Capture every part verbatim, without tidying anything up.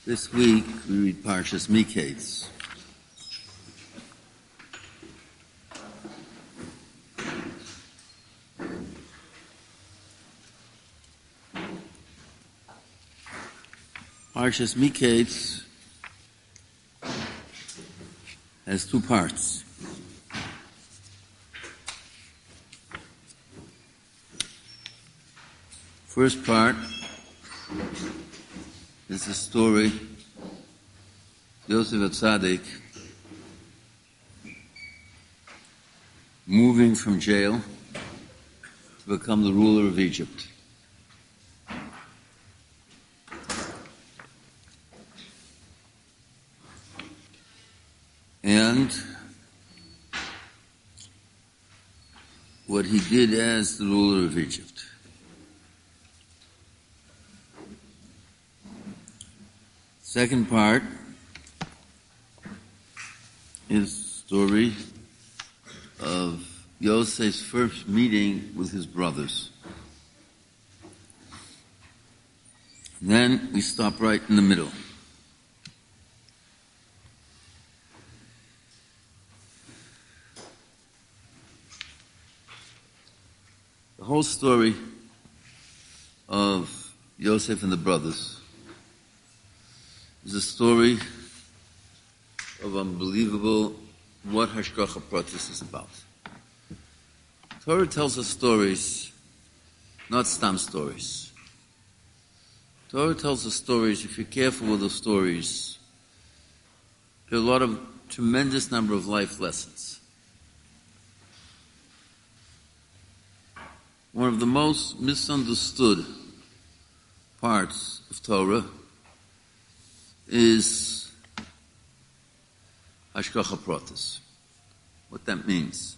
This week we read Parshas Miketz. Parshas Miketz has two parts. First part is the story Yosef HaTzadik moving from jail to become the ruler of Egypt. And what he did as the ruler of Egypt. Second part is the story of Yosef's first meeting with his brothers. Then we stop right in the middle. The whole story of Yosef and the brothers is a story of unbelievable what Hashgacha Pratis is about. Torah tells us stories, not stam stories. Torah tells us stories, if you're careful with the stories, there are a lot of, tremendous number of life lessons. One of the most misunderstood parts of Torah is Hashgacha Pratis. What that means.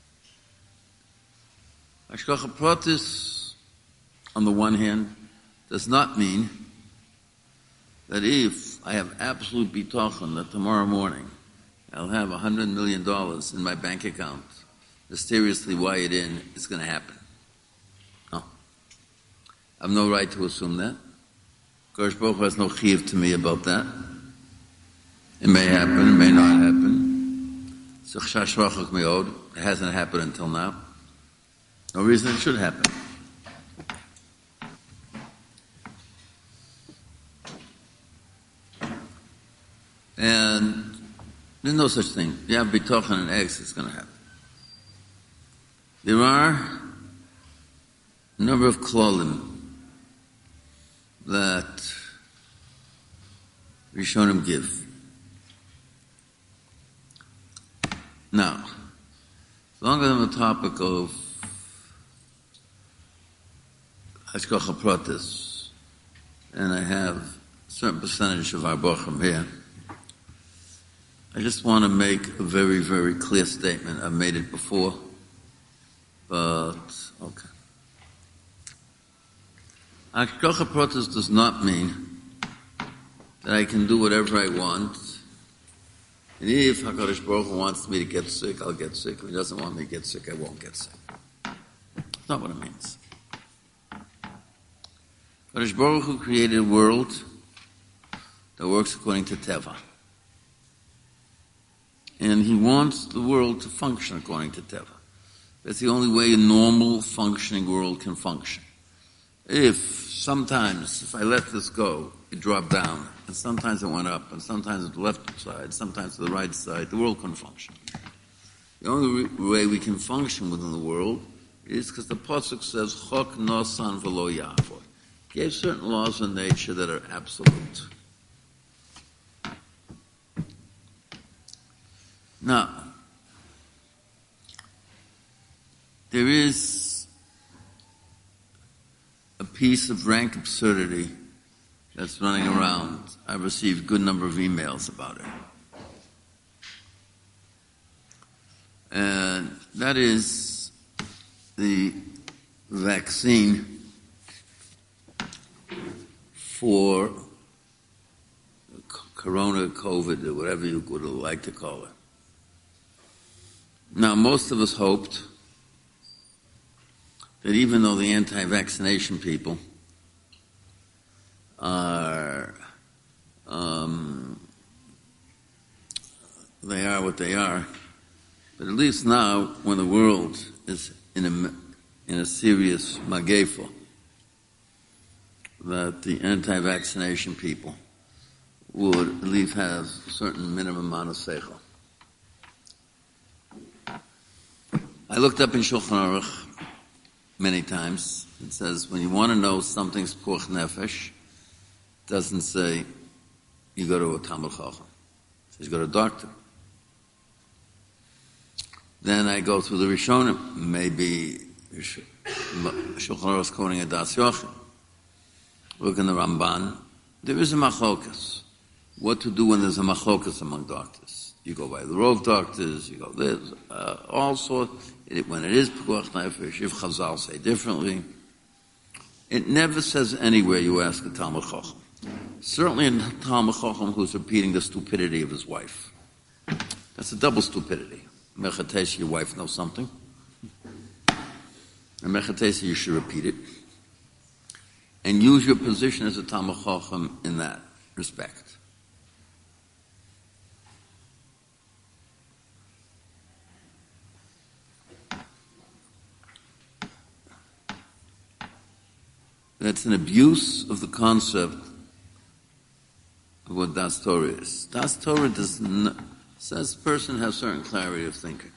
Hashgacha Pratis, on the one hand, does not mean that if I have absolute bitachon that tomorrow morning I'll have a hundred million dollars in my bank account, mysteriously wired in, it's going to happen. No. I have no right to assume that. Kodesh Baruch Hu has no chiyuv to me about that. It may happen, it may not happen. It hasn't happened until now. No reason it should happen. And there's no such thing. You have bitachon and eggs, it's going to happen. There are a number of klolim that Rishonim give. Now, as long as I'm on the topic of Hashgacha Pratis, and I have a certain percentage of our bochum here, I just want to make a very, very clear statement. I've made it before, but okay. Hashgacha Pratis does not mean that I can do whatever I want. And if HaKadosh Baruch Hu wants me to get sick, I'll get sick. If He doesn't want me to get sick, I won't get sick. That's not what it means. HaKadosh Baruch Hu created a world that works according to Teva. And He wants the world to function according to Teva. That's the only way a normal functioning world can function. If sometimes, if I let this go, it dropped down, and sometimes it went up, and sometimes to the left side, sometimes to the right side, the world couldn't function. The only re- way we can function within the world is because the pasuk says, Chok nosan v'lo ya'avor. He gave certain laws of nature that are absolute. Now, there is a piece of rank absurdity that's running around. I've received a good number of emails about it. And that is the vaccine for corona, COVID, or whatever you would like to call it. Now, most of us hoped that even though the anti-vaccination people are uh, are what they are. But at least now, when the world is in a, in a serious magefa, that the anti-vaccination people would at least have a certain minimum amount of seichel. I looked up in Shulchan Aruch many times. It says when you want to know something's puch nefesh, it doesn't say you go to a Talmud Chacham. It says you go to a doctor. Then I go through the Rishonim. Maybe Shulchan Aruch is quoting a Das Yochim. Look in the Ramban. There is a machlokas. What to do when there's a machlokas among doctors? You go by the Rov doctors. You go this. Uh, all sorts. It, when it is Pekuach Nefesh, if Chazal say differently, it never says anywhere you ask a Talmud Chacham. Certainly a Talmud Chacham who's repeating the stupidity of his wife. That's a double stupidity. Mechates, your wife knows something. And Mechates, you should repeat it. And use your position as a Talmud Chacham in that respect. That's an abuse of the concept of what Das Torah is. Das Torah does not, says the person has certain clarity of thinking.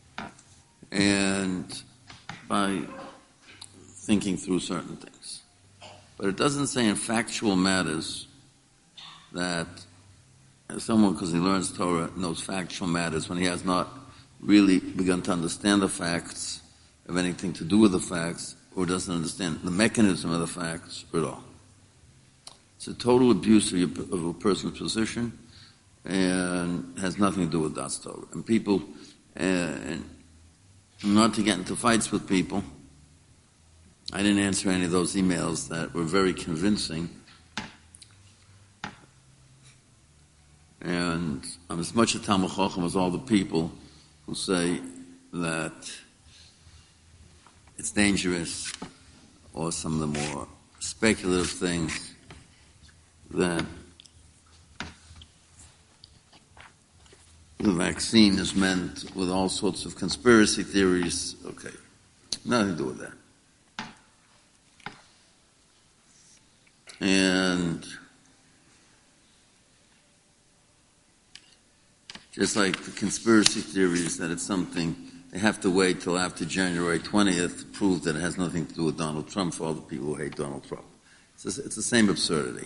And by thinking through certain things. But it doesn't say in factual matters that someone, because he learns Torah, knows factual matters when he has not really begun to understand the facts, have anything to do with the facts, or doesn't understand the mechanism of the facts at all. It's a total abuse of, your, of a person's position and has nothing to do with Das Torah. And people, uh, and not to get into fights with people, I didn't answer any of those emails that were very convincing. And I'm as much a Talmud Chacham as all the people who say that it's dangerous, or some of the more speculative things that the vaccine is meant with all sorts of conspiracy theories. Okay, nothing to do with that. And just like the conspiracy theories that it's something they have to wait till after January twentieth to prove that it has nothing to do with Donald Trump for all the people who hate Donald Trump. It's, just, it's the same absurdity.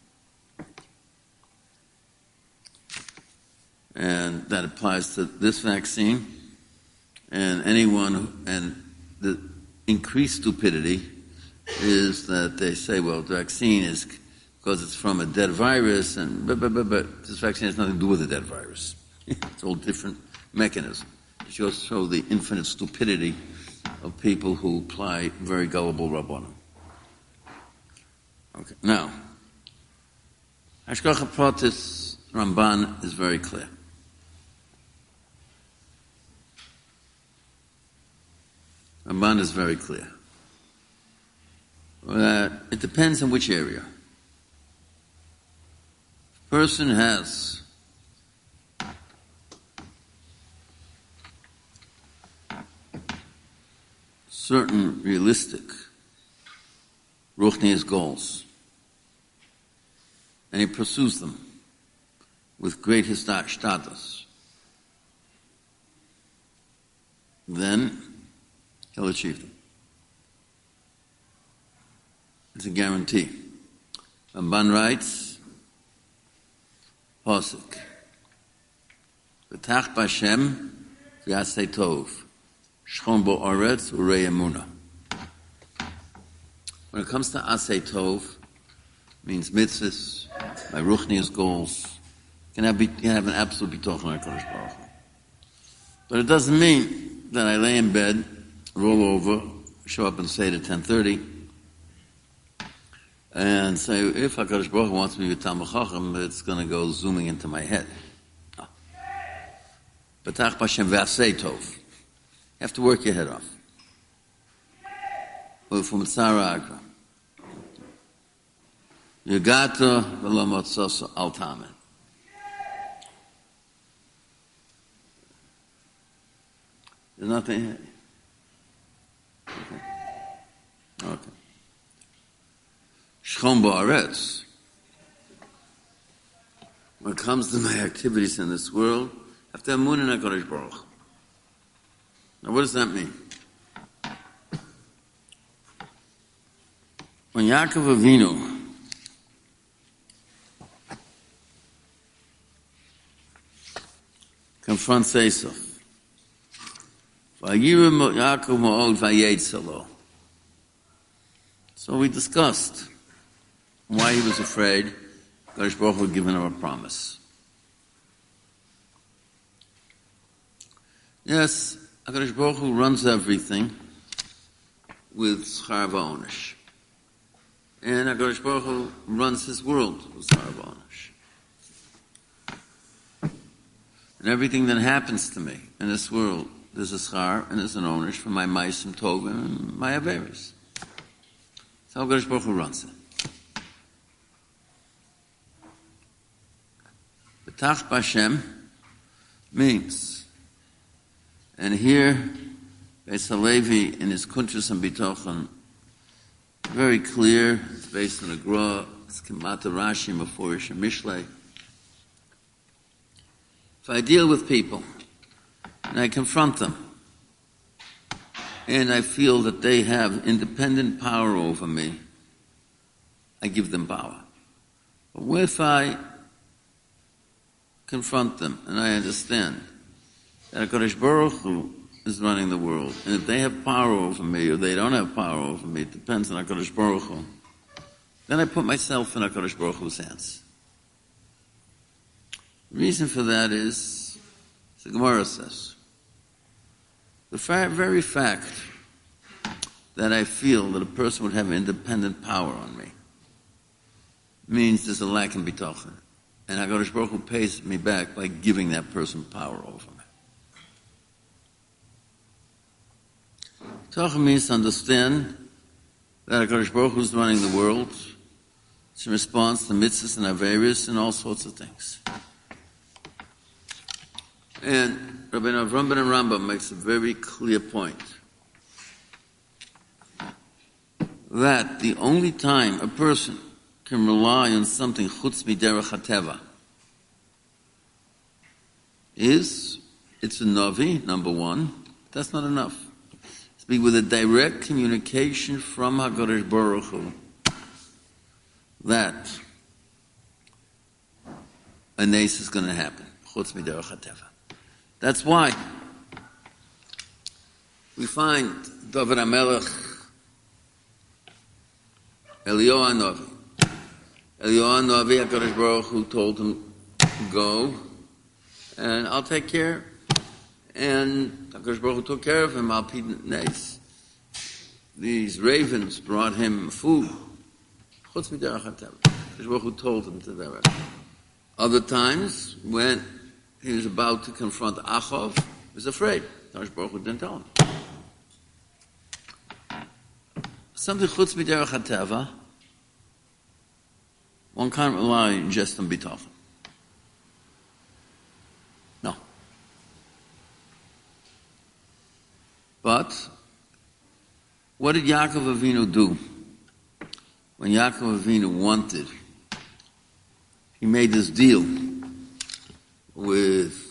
And that applies to this vaccine and anyone, who, and the increased stupidity is that they say, well, the vaccine is because it's from a dead virus, and but, but, but, but this vaccine has nothing to do with a dead virus. It's a whole different mechanism. It shows show the infinite stupidity of people who apply very gullible rabbanim. Okay, now, Hashgacha Pratis Ramban is very clear. Ramban is very clear. That it depends on which area. If a person has certain realistic ruchnius goals, and he pursues them with great status, then he'll achieve them. It's a guarantee. Ramban writes, Pasuk, V'tach b'Hashem v'yaseh tov, shchon bo oretz urei emunah. When it comes to aseh tov, it means mitzvahs, my ruchnius goals, can have, be, can have an absolute bitochen on HaKadosh Baruch Hu. But it doesn't mean that I lay in bed, roll over, show up and say at ten thirty, and say, if HaKadosh Baruch Hu wants me to be Talmud Chacham, it's going to go zooming into my head. No. B'tach b'Hashem v'aseh tov. You have to work your head off. Or from Tzara Agra. Yagata v'lo motzos al tamen. There's nothing. Okay. Okay. Shchom ba'aretz. When it comes to my activities in this world, I have to have emunah in HaKadosh Baruch Hu. Now, what does that mean? When Yaakov Avinu confronts Esav, Vayireh Yaakov ma'od vayetzalo. So we discussed why he was afraid. HaKadosh Baruch Hu had given him a promise. Yes, HaKadosh Baruch Hu runs everything with schar v'onesh. And HaKadosh Baruch Hu runs his world with schar v'onesh. And everything that happens to me in this world, there's a schar and there's an onesh for my ma'asim tovim and my averis. So HaKadosh Baruch Hu runs it. B'tach b'Hashem means, and here Beis Halevi in his Kuntres and Bitochen, very clear, it's based on a Gra, it's Kemata Rashi, Meforish and Mishlei. If I deal with people and I confront them and I feel that they have independent power over me, I give them power. But if I confront them and I understand that HaKadosh Baruch Hu is running the world, and if they have power over me or they don't have power over me, it depends on HaKadosh Baruch Hu, then I put myself in HaKadosh Baruch Hu's hands. The reason for that is, as the Gemara says, the fa- very fact that I feel that a person would have independent power on me means there's a lack in bitachon. And HaKadosh Baruch Hu pays me back by giving that person power over me. Bitachon means to understand that HaKadosh Baruch Hu is running the world. It's in response to mitzvahs and averis and all sorts of things. And Rabbi Avram ben Rambam makes a very clear point that the only time a person can rely on something chutz miderech hateva is it's a navi, number one. That's not enough. It's be with a direct communication from HaKadosh Baruch Hu that a nes is going to happen. Chutz miderech hateva. That's why we find David HaMelech, Eliyahu HaNavi. Eliyahu HaNavi, HaKadosh Baruch Hu told him, go, and I'll take care. And HaKadosh Baruch Hu took care of him, Al Pi Nes. These ravens brought him food. Chutz miderech hateva. HaKadosh Baruch Hu told him to that. Other times, when he was about to confront Achov, he was afraid. HaKadosh Baruch Hu didn't tell him. Something chutz miderech hateva, one can't rely just on bitachon. No. But what did Yaakov Avinu do when Yaakov Avinu wanted? He made this deal with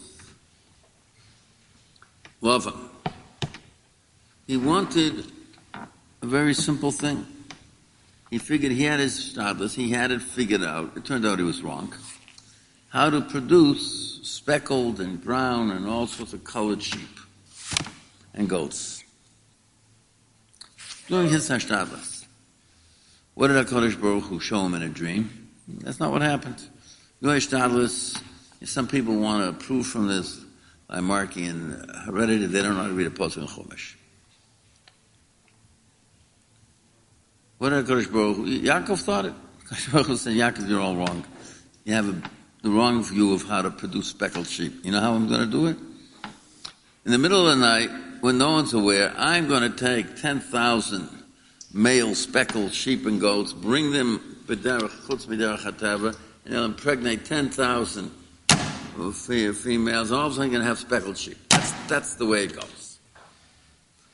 Lavan. He wanted a very simple thing. He figured he had his stadlus, he had it figured out. It turned out he was wrong. How to produce speckled and brown and all sorts of colored sheep and goats. Doing his stadlus. What did HaKadosh Baruch Hu show him in a dream? That's not what happened. Doing stadlus, some people want to prove from this by marking in heredity they don't know how to read a pasuk in Chumash. What did HaKadosh Baruch Hu? Yaakov thought it. HaKadosh Baruch Hu said, Yaakov, you're all wrong. You have a, the wrong view of how to produce speckled sheep. You know how I'm going to do it? In the middle of the night, when no one's aware, I'm going to take ten thousand male speckled sheep and goats, bring them b'derech chutz b'derech hateva, and they'll impregnate ten thousand. Females, all of a sudden you're going to have speckled sheep. That's, that's the way it goes.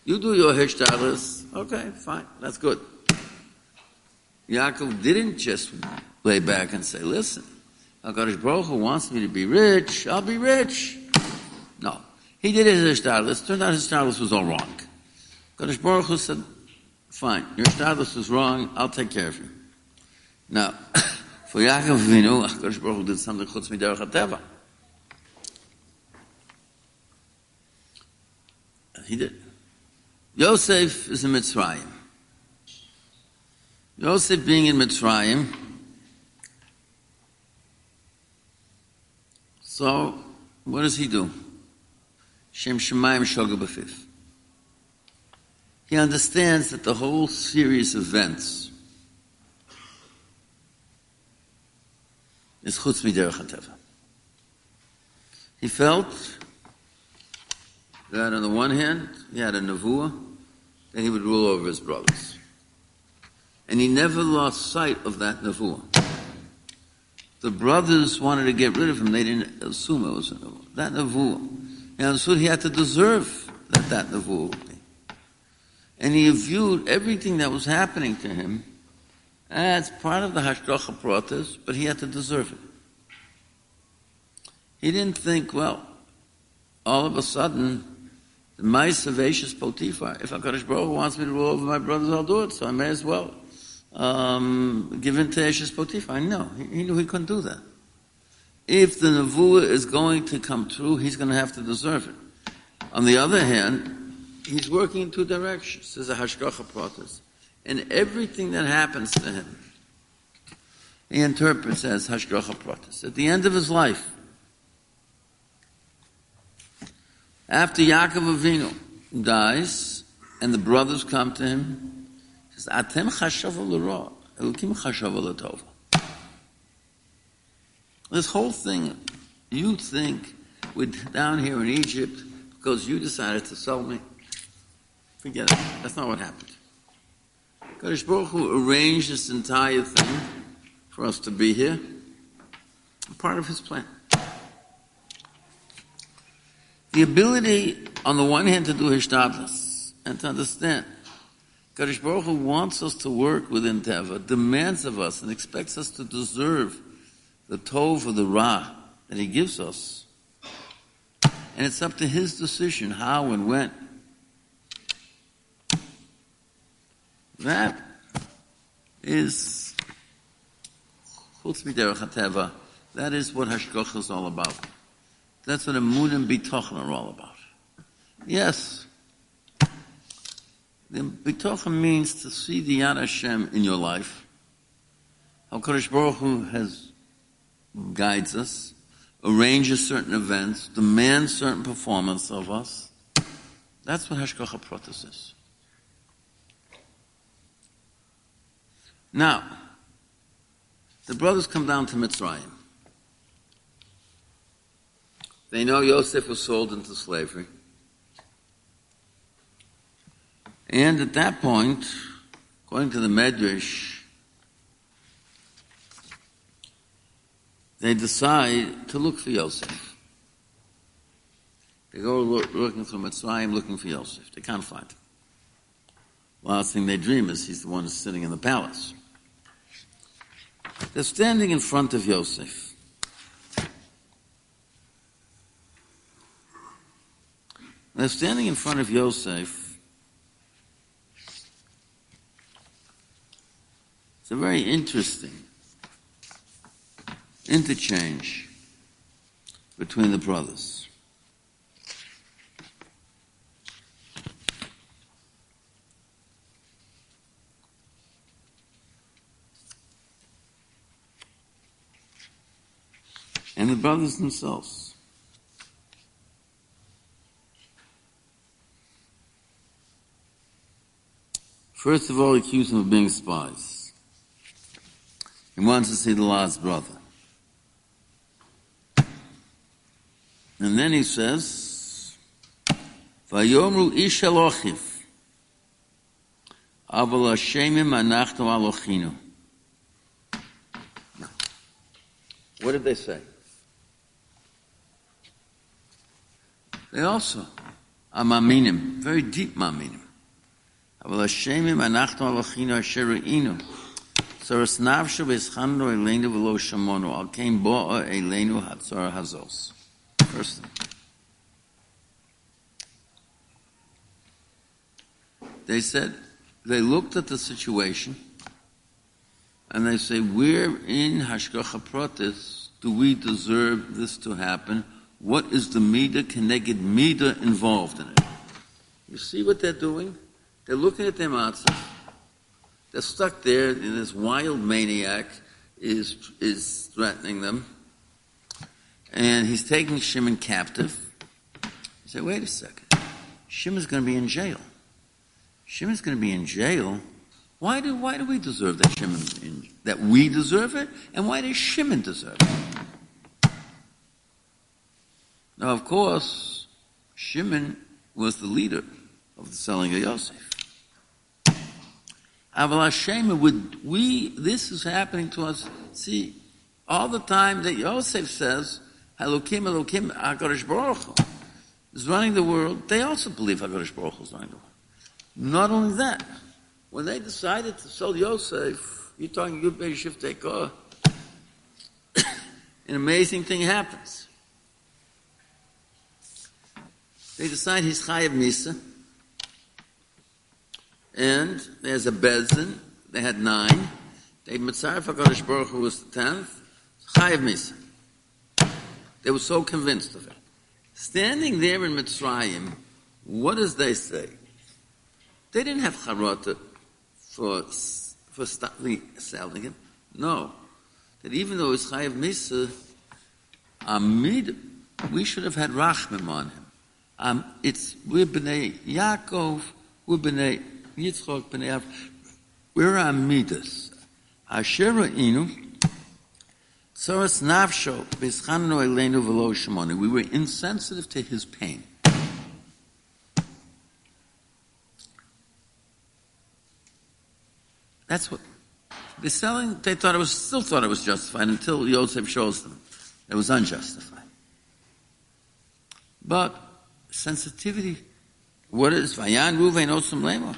You do your hishtadlus. Okay, fine. That's good. Yaakov didn't just lay back and say, listen, HaKadosh Baruch Hu wants me to be rich. I'll be rich. No. He did his hishtadlus. Turned out his hishtadlus was all wrong. HaKadosh Baruch Hu said, fine, your hishtadlus was wrong. I'll take care of you. Now, for Yaakov Avinu, HaKadosh Baruch Hu did something chutz miderech hateva. He did. Yosef is in Mitzrayim. Yosef being in Mitzrayim, so what does he do? Shem Shemayim Shoga B'Fif. He understands that the whole series of events is chutz miderech hateva. He felt that on the one hand, he had a nevuah, that he would rule over his brothers. And he never lost sight of that nevuah. The brothers wanted to get rid of him. They didn't assume it was a nevuah. That nevuah. He understood he had to deserve that that nevuah would be. And he viewed everything that was happening to him as part of the hashgacha pratis, but he had to deserve it. He didn't think, well, all of a sudden, the mice of Ashes Potiphar, if HaKadosh Baruch Hu wants me to rule over my brothers, I'll do it, so I may as well um, give in to Ashes Potiphar. No, he, he knew he couldn't do that. If the nevuah is going to come true, he's going to have to deserve it. On the other hand, he's working in two directions. There's a hashgacha pratis. And everything that happens to him, he interprets as hashgacha pratis. At the end of his life, after Yaakov Avinu dies, and the brothers come to him, he says, Atem chashava l'ra, Elokim chashava l'tova. This whole thing, you think we're down here in Egypt because you decided to sell me. Forget it. That's not what happened. Kadosh Baruch Hu arranged this entire thing for us to be here. Part of his plan. The ability, on the one hand, to do hishtadlus and to understand. Kadosh Baruch Hu wants us to work within Teva, demands of us and expects us to deserve the tov or the ra that he gives us. And it's up to his decision how and when. That is chutz miderech hateva. That is what hashgacha is all about. That's what emunah and bitochen are all about. Yes, the bitochen means to see the Yad Hashem in your life. How Kadosh Baruch Hu has guides us, arranges certain events, demands certain performance of us. That's what hashgacha pratis is. Now, the brothers come down to Mitzrayim. They know Yosef was sold into slavery. And at that point, according to the Medrash, they decide to look for Yosef. They go look, looking through Mitzrayim, looking for Yosef. They can't find him. Last thing they dream is he's the one who's sitting in the palace. They're standing in front of Yosef. They're standing in front of Yosef. It's a very interesting interchange between the brothers. And the brothers themselves. First of all, he accused him of being spies. He wants to see the last brother. And then he says, Vayomru ish elochiv, aval hashemim anachnu alochinu. What did they say? They also are maminim, very deep maminim. אבל השמים אנחנו על אחינו אשר ראינו. צורס נפשו והסחנו אלינו ולא שמענו, על כן בואו אלינו הצור הזוס. First thing. They said, they looked at the situation, and they say, where in Hashgacha Pratis do we deserve this to happen? What is the Midah Keneged Midah involved in it? You see what they're doing? They're looking at their matzah. They're stuck there, and this wild maniac is is threatening them. And he's taking Shimon captive. You say, wait a second. Shimon's going to be in jail. Shimon's going to be in jail. Why do why do we deserve that Shimon in, that we deserve it? And why does Shimon deserve it? Now, of course, Shimon was the leader of the selling of Yosef. Aval Hashem, would we, this is happening to us. See, all the time that Yosef says, Elokim, Elokim, HaKadosh Baruch Hu is running the world, they also believe HaKadosh Baruch Hu is running the world. Not only that, when they decided to sell Yosef, you're talking Yud Beit Shiftei Korah, an amazing thing happens. They decide he's Chayav Misa, and there's a Bezdin. They had nine. They Mitzaref HaKadosh Baruch Hu was the tenth. Chayav Misa. They were so convinced of it. Standing there in Mitzrayim, what does they say? They didn't have charata for for selling him. No, that even though it's Chayav Misa, Amid, we should have had Rachmim on him. Um, it's we're Bnei Yaakov, we're Bnei Yitzchok, Bnei Av. We're Amidas. Asher Inu, Tzoras Nafsho, B'Schanu Eleinu V'Lo Shemoni. We were insensitive to his pain. That's what the selling. They thought it was still thought it was justified until Yosef shows them it was unjustified. But sensitivity, what is Vayan Ruvain Osam Lema?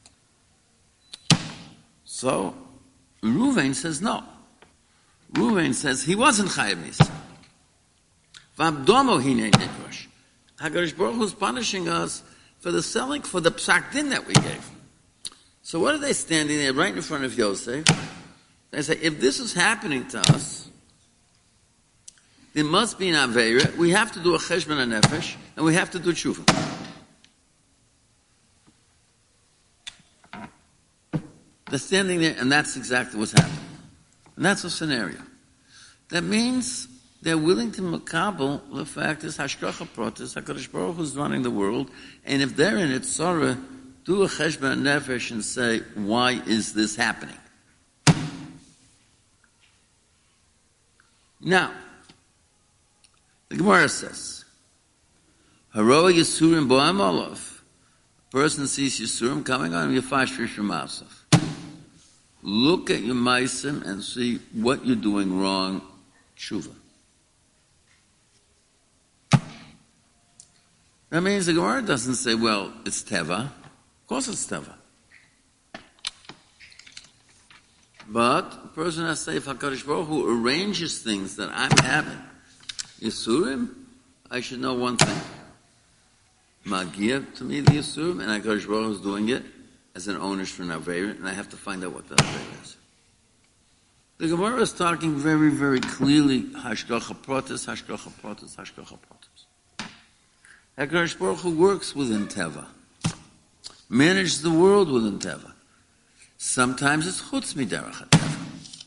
So Ruvain says no. Ruvain says he wasn't Chayav Misa. V'abdomo hinei nidrosh. HaKadosh Baruch Hu is punishing us for the selling, for the psak din that we gave. So what are they standing there right in front of Yosef? They say, if this is happening to us, there must be an Aveira. We have to do a Cheshbon HaNefesh, and we have to do Tshuva. They're standing there, and that's exactly what's happening. And that's a scenario. That means they're willing to makabel the fact is Hashgacha Pratis, HaKadosh Baruch Hu is running the world, and if they're in it, Sorah, do a cheshbon nefesh and say, why is this happening? Now, the Gemara says, Haro Yisurim Bo'am Olav. A person sees Yisurim coming on, Yafash Rishim Asaf. Look at your maisim and see what you're doing wrong, tshuva. That means the Gemara doesn't say, well, it's teva. Of course it's teva. But a person has to say, if HaKadosh Baruch Hu arranges things that I'm having, Yisurim, I should know one thing. Magia to me the Yisurim, and HaKadosh Baruch Hu is doing it as an owner for an Aveira, and I have to find out what the Aveira is. The Gemara is talking very, very clearly, Hashgacha Pratis, Hashgacha Pratis, Hashgacha Pratis. HaKadosh Baruch Hu works within Teva. Manages the world within Teva. Sometimes it's Chutz Miderech HaTeva.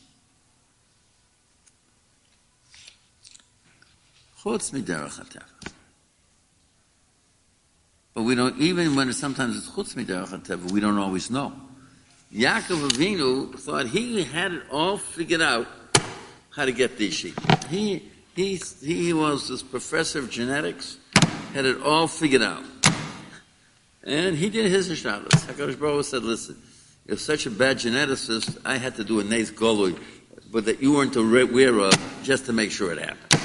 Chutz Miderech HaTeva. But we don't, even when it's, sometimes it's Chutz Miderech HaTeva, we don't always know. Yaakov Avinu thought he had it all figured out how to get these sheep. He, he, he was this professor of genetics, had it all figured out. And he did his hishtadlus. HaKadosh Baruch Hu said, listen, you're such a bad geneticist, I had to do a Neis Golui, but that you weren't aware of, just to make sure it happened.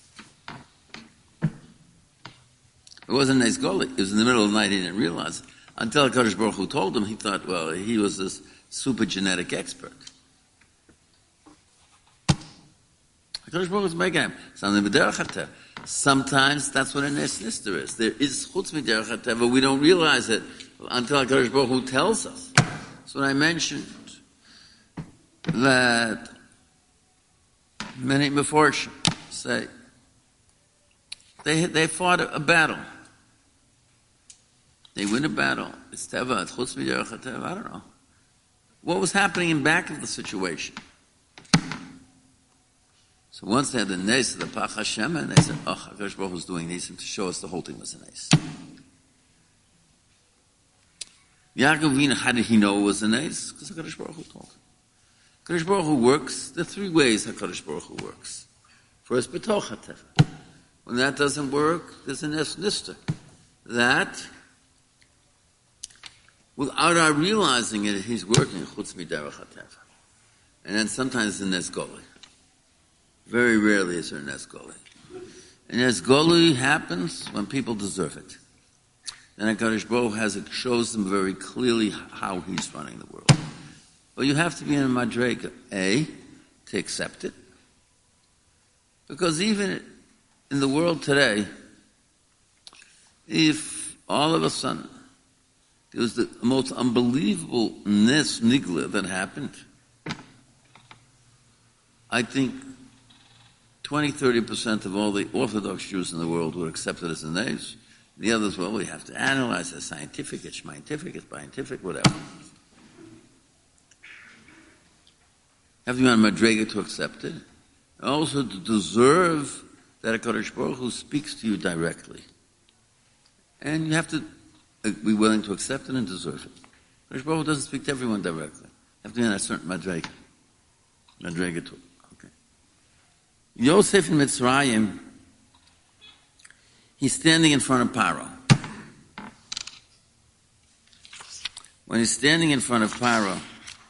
It wasn't Neis Golui. It was in the middle of the night, he didn't realize it. Until HaKadosh Baruch Hu told him, he thought, well, he was this super genetic expert. HaKadosh Baruch Hu is making him something b'derech hateva. Sometimes that's what a nes nister is. There is chutz miderech hateva, we don't realize it until HaKadosh Baruch Hu tells us. So I mentioned that many Meforshim say they they fought a, a battle. They win a battle. It's teva, it's chutz miderech hateva, I don't know. What was happening in back of the situation? So once they had the nes of the Pach Hashem, and they said, oh, HaKadosh Baruch Hu was doing this to show us the whole thing was a nes. Yaakov Avinu, how did he know it was a nes? Because HaKadosh Baruch Hu told him. HaKadosh Baruch Hu works, there are three ways HaKadosh Baruch Hu works. First, b'toch hateva. When that doesn't work, there's a nes nister. That, without our realizing it, he's working chutz miderech hateva. And then sometimes the nes goli. Very rarely is there a nes goli. And nes goli happens when people deserve it. Then HaKadosh Baruch Hu has it, shows them very clearly how he's running the world. But you have to be in a madrega, A, to accept it. Because even in the world today, if all of a sudden there was the most unbelievable nes nigla that happened, I think twenty, thirty percent of all the Orthodox Jews in the world would accept it as a nes. The others, well, we have to analyze it. Scientific, it's scientific, it's scientific, whatever. Have to be on madrega to accept it. Also to deserve that HaKadosh Baruch Hu speaks to you directly. And you have to be willing to accept it and deserve it. HaKadosh Baruch Hu doesn't speak to everyone directly. You have to be on a certain madrega. Madrega to okay. Yosef in Mitzrayim, he's standing in front of Paro. When he's standing in front of Paro,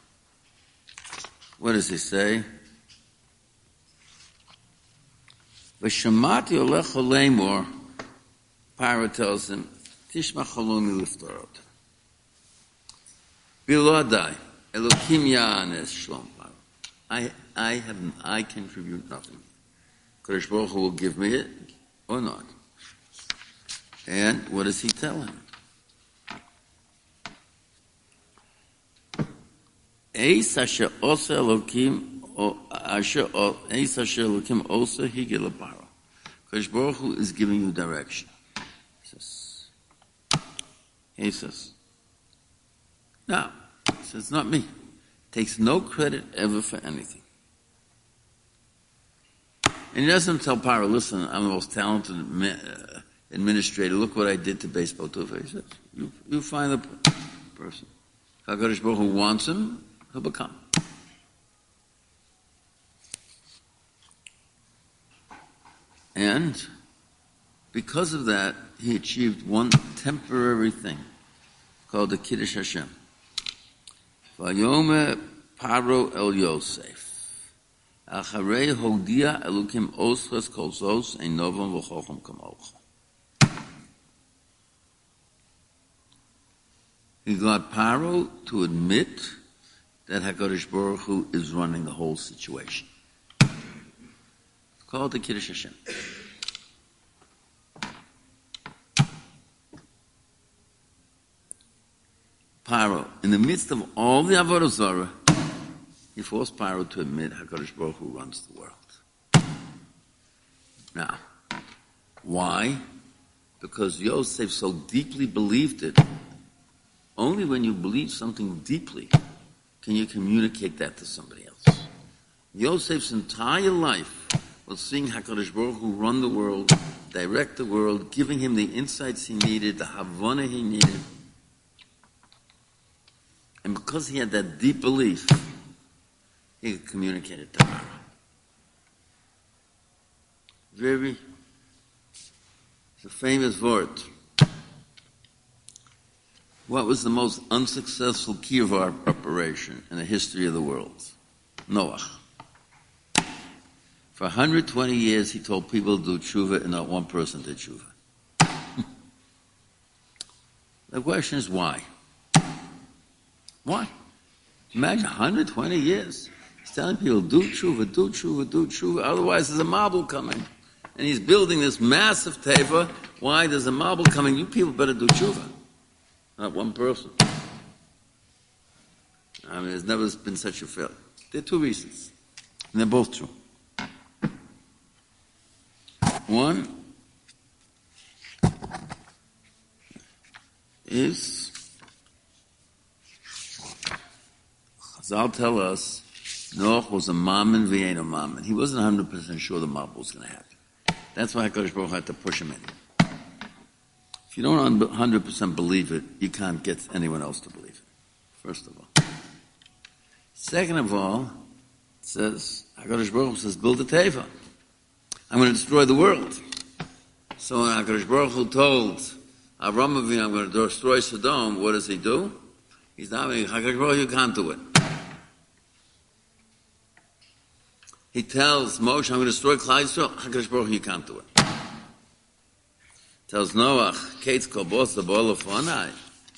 what does he say? V'shamati olecha lemor, Paro tells him, Tishma chalomi liftorot. Bilodai, Elokim ya'anes shlom Paro. I, I have, I contribute nothing. Kadosh Baruch Hu will give me it or not. And what does he tell him? Eis asher osa Elokim, asher Eis asher Elokim osa hige leparo. Kadosh Baruch Hu is giving you direction. He says, he says, no, he says, not me. Takes no credit ever for anything. And he doesn't tell Paro, listen, I'm the most talented uh, administrator. Look what I did to Beis Potiphar. He says, you, you find the person. If HaKadosh Baruch Hu wants him, he'll become. And because of that, he achieved one temporary thing called the Kiddush Hashem. Vayome Paro el Yosef. Acharei hodia elukim osres kol zos ein novam v'chochem kamocha. He got Paro to admit that HaKadosh Baruch Hu is running the whole situation. It's called the Kiddush Hashem. Paro, in the midst of all the Avodah Zarah, he forced Paro to admit HaKadosh Baruch Hu runs the world. Now, why? Because Yosef so deeply believed it. Only when you believe something deeply can you communicate that to somebody else. Yosef's entire life was seeing HaKadosh Baruch Hu run the world, direct the world, giving him the insights he needed, the Havana he needed. And because he had that deep belief, he could communicate it to Paro. Very, it's a famous word. What was the most unsuccessful kivar operation in the history of the world? Noach. For one hundred twenty years, he told people to do tshuva, and not one person did tshuva. The question is why? Why? Imagine one hundred twenty years. He's telling people, do tshuva, do tshuva, do tshuva. Otherwise, there's a marble coming. And he's building this massive teva. Why? There's a marble coming. You people better do tshuva. Not one person. I mean, there's never been such a failure. There are two reasons. And they're both true. One is, Chazal tell us, Noach was a mammon v'ain a mammon. He wasn't one hundred percent sure the marble was going to happen. That's why HaKadosh Baruch Hu had to push him in. If you don't one hundred percent believe it, you can't get anyone else to believe it, first of all. Second of all, it says, HaKadosh Baruch Hu says, build a teva. I'm going to destroy the world. So when HaKadosh Baruch Hu told Avram Avinu, I'm going to destroy Sodom, what does he do? He's not saying, HaKadosh Baruch Hu, you can't do it. He tells Moshe, I'm going to destroy Klal Yisrael. HaKadosh Baruch Hu, you can't do it. Tells Noach, Kates kobos the ball of Fonai.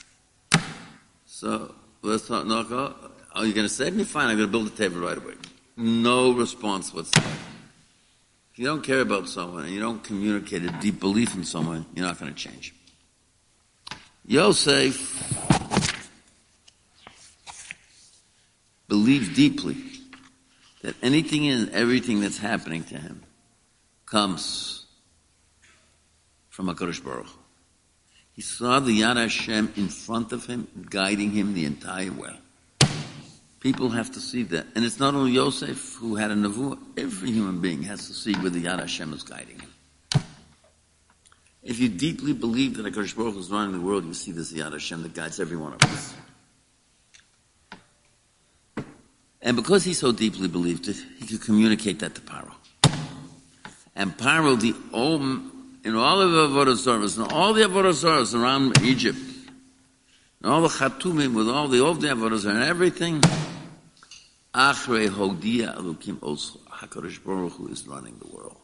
So, let's talk, Noach, oh, you're going to save me? Fine, I'm going to build a table right away. No response whatsoever. If you don't care about someone and you don't communicate a deep belief in someone, you're not going to change. Yosef believed deeply that anything and everything that's happening to him comes from HaKadosh Baruch Hu. He saw the Yad Hashem in front of him, guiding him the entire way. People have to see that. And it's not only Yosef who had a nevuah. Every human being has to see where the Yad Hashem is guiding him. If you deeply believe that HaKadosh Baruch Hu is running the world, you see this Yad Hashem that guides every one of us. And because he so deeply believed it, he could communicate that to Paro. And Paro, the Om, in all of the Avodah Zarahs, and all the Avodah Zarahs around Egypt, and all the Chatumim with all the Ovdei Avodah Zarah and everything, Achrei Hodia Elokim Oscho, HaKadosh Baruch Hu is running the world.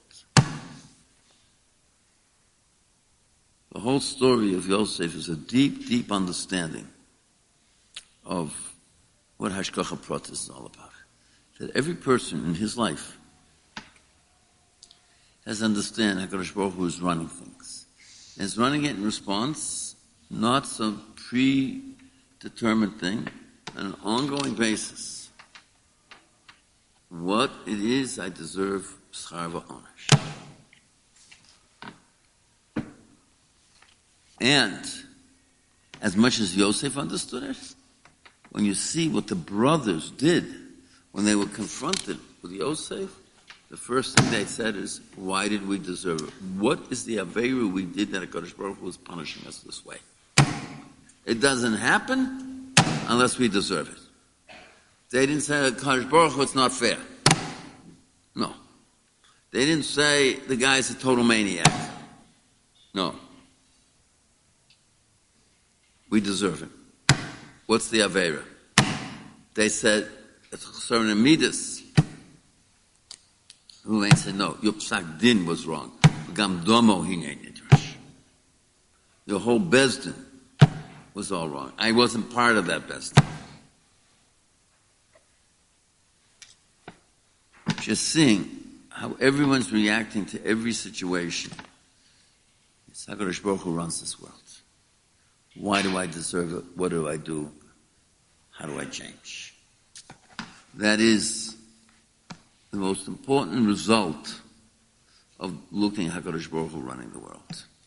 The whole story of Yosef is a deep, deep understanding of what Hashgacha Pratis is all about. That every person in his life has to understand HaKadosh Baruch Hu is running things. And is running it in response, not some predetermined thing, on an ongoing basis. What it is I deserve, schar v'onesh. And as much as Yosef understood it, when you see what the brothers did when they were confronted with Yosef, the first thing they said is, why did we deserve it? What is the Aveira we did that HaKadosh Baruch Hu was punishing us this way? It doesn't happen unless we deserve it. They didn't say, HaKadosh Baruch Hu, it's not fair. No. They didn't say, the guy's a total maniac. No. We deserve it. What's the Aveira? They said, it's Chesron Midas. Ruvain said, no, your psak din was wrong. Gam domo hinei nidrash. Your whole bezdin was all wrong. I wasn't part of that bezdin. Just seeing how everyone's reacting to every situation. It's HaKadosh Baruch Hu runs this world. Why do I deserve it? What do I do? How do I change? That is the most important result of looking at HaKadosh Baruch Hu running the world.